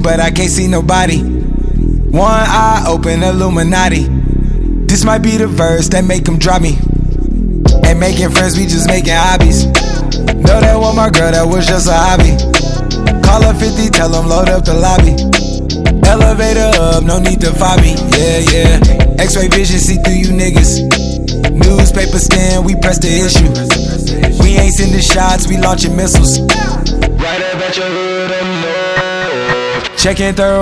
but I can't see nobody. One eye open, Illuminati. This might be the verse that make them drop me. Ain't making friends, we just making hobbies. Know that was my girl, that was just a hobby. Call her 50, tell them load up the lobby. Elevator up, no need to fight me. Yeah, yeah. X-ray vision, see through you niggas. Newspaper stand, we press the issue. We ain't sending shots, we launching missiles. Right up at your hood, I'm low. Checking thorough.